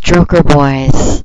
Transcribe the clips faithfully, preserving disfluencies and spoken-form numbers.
stroker boys,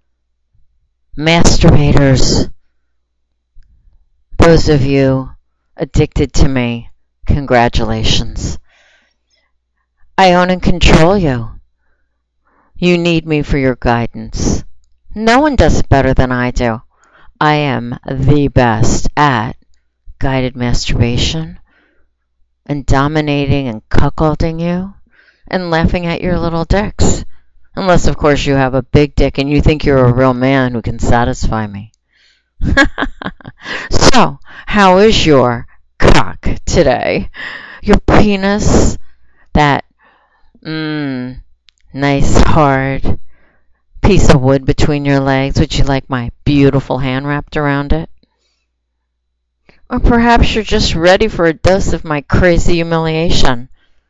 masturbators, those of you addicted to me, congratulations. I own and control you. You need me for your guidance. No one does it better than I do. I am the best at guided masturbation and dominating and cuckolding you and laughing at your little dicks. Unless, of course, you have a big dick and you think you're a real man who can satisfy me. So, how is your cock today? Your penis, that mmm, nice hard piece of wood between your legs. Would you like my beautiful hand wrapped around it? Or perhaps you're just ready for a dose of my crazy humiliation.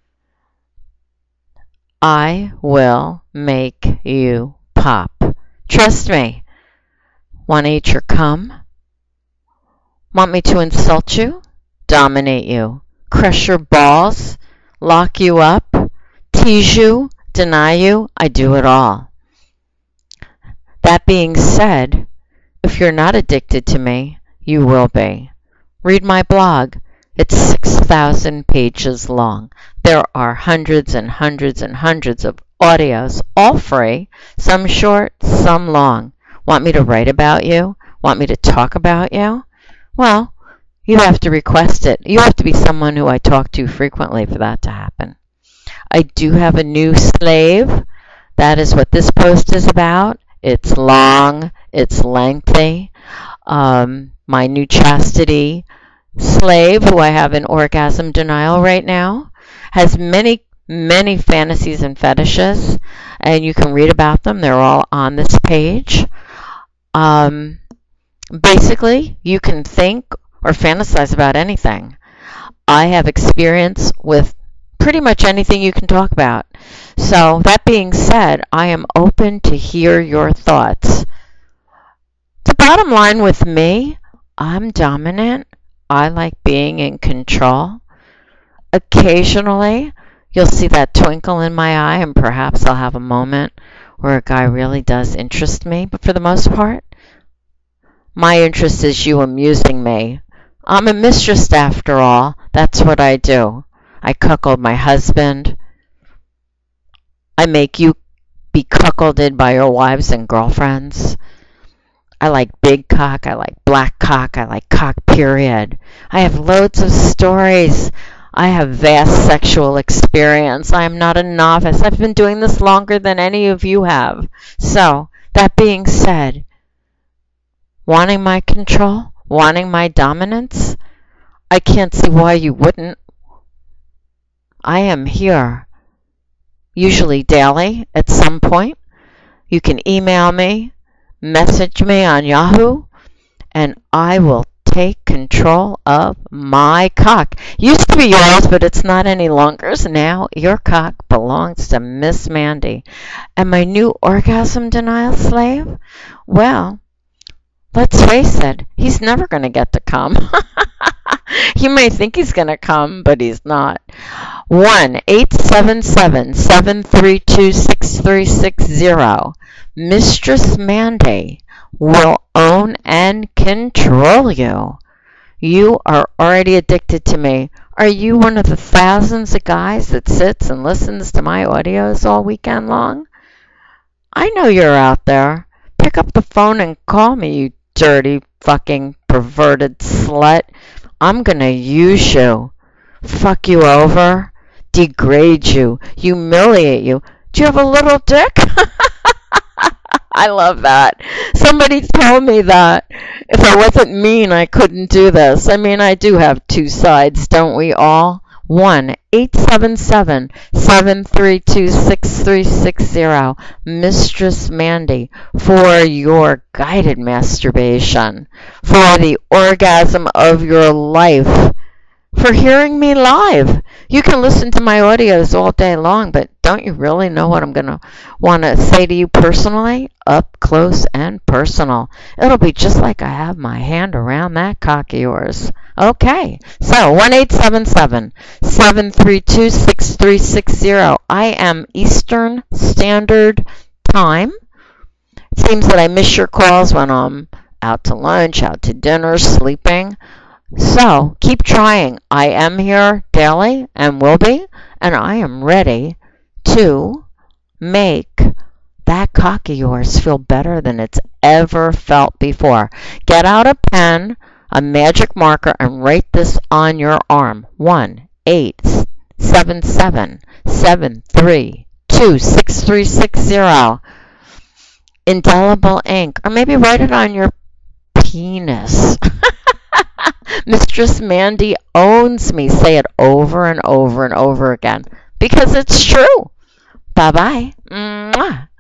I will make you pop. Trust me. Want to eat your cum? Want me to insult you? Dominate you? Crush your balls? Lock you up? Tease you? Deny you? I do it all. That being said, if you're not addicted to me, you will be. Read my blog. It's six thousand pages long. There are hundreds and hundreds and hundreds of audios, all free, some short, some long. Want me to write about you? Want me to talk about you? Well, you have to request it. You have to be someone who I talk to frequently for that to happen. I do have a new slave. That is what this post is about. It's long. It's lengthy. Um, my new chastity slave, who I have in orgasm denial right now, has many, many fantasies and fetishes, and you can read about them. They're all on this page. Um, basically, you can think or fantasize about anything. I have experience with pretty much anything you can talk about. So, that being said, I am open to hear your thoughts. The bottom line with me, I'm dominant. I like being in control. Occasionally, you'll see that twinkle in my eye, and perhaps I'll have a moment where a guy really does interest me. But for the most part, my interest is you amusing me. I'm a mistress after all. That's what I do. I cuckold my husband. I make you be cuckolded by your wives and girlfriends. I like big cock. I like black cock. I like cock, period. I have loads of stories. I have vast sexual experience. I am not a novice. I've been doing this longer than any of you have. So, that being said, wanting my control, wanting my dominance, I can't see why you wouldn't. I am here, usually daily at some point. You can email me, message me on Yahoo, and I will take control of my cock. Used to be yours, but it's not any longer. So now your cock belongs to Miss Mandy. And my new orgasm denial slave? Well, let's face it, he's never going to get to come. You may think he's going to come, but he's not. one eight seven seven, seven three two, six three six zero. Mistress Mandy will own and control you. You are already addicted to me. Are you one of the thousands of guys that sits and listens to my audios all weekend long? I know you're out there. Pick up the phone and call me, you dirty fucking perverted slut. I'm gonna use you, fuck you over, degrade you, humiliate you. Do you have a little dick? I love that. Somebody told me that if I wasn't mean, I couldn't do this. I mean, I do have two sides, don't we all? one eight seven seven, seven three two, six three six zero. Mistress Mandy, for your guided masturbation, for the orgasm of your life, for hearing me live. You can listen to my audios all day long, but don't you really know what I'm going to want to say to you personally? Up close and personal. It'll be just like I have my hand around that cock of yours. Okay, so one eight seven seven, seven three two, six three six zero. I am Eastern Standard time. It seems that I miss your calls when I'm out to lunch, out to dinner, sleeping. So keep trying. I am here daily and will be, and I am ready to make that cock of yours feel better than it's ever felt before. Get out a pen, a magic marker, and write this on your arm. One, eight, seven, seven, seven, three, two, six, three, six, zero. Indelible ink, or maybe write it on your penis. Mistress Mandy owns me. Say it over and over and over again because it's true. Bye-bye. Mwah.